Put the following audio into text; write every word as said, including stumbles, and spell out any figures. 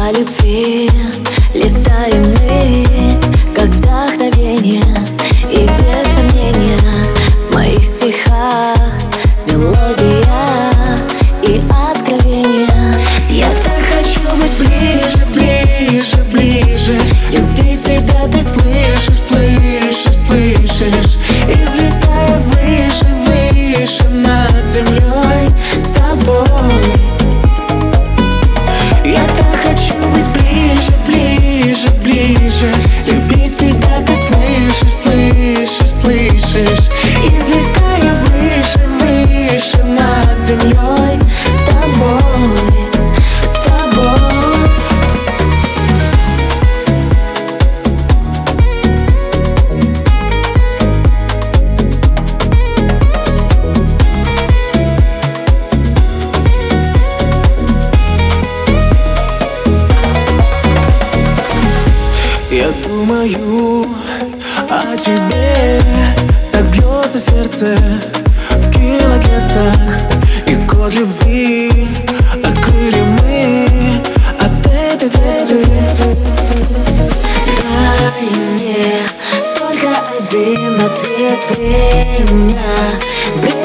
О любви листаем мы, как вдохновение, и без сомнения в моих стихах мелодия и откровение. Я так хочу быть ближе, ближе, ближе. Любить тебя ты слышишь, слышишь, слышишь. И взлетая выше, выше над землей с тобой. Я так хочу быть ближе, ближе, ближе. Любить тебя ты слышишь, слышишь, слышишь. И взлетая выше, выше над землей с тобой. Я думаю о тебе, так бьется сердце в килогерцах. И код любви открыли мы от этой дверцы. Дай мне только один ответ, время.